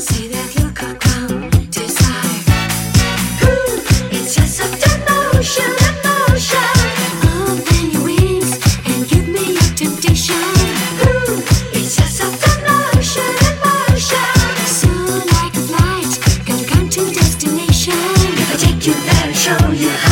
See that look around, desire. Ooh, it's just such emotion, emotion. Open your wings and give me your temptation. Ooh, it's just such emotion, emotion. Soon like a flight, gotta come to destination. If I take you there and show you how.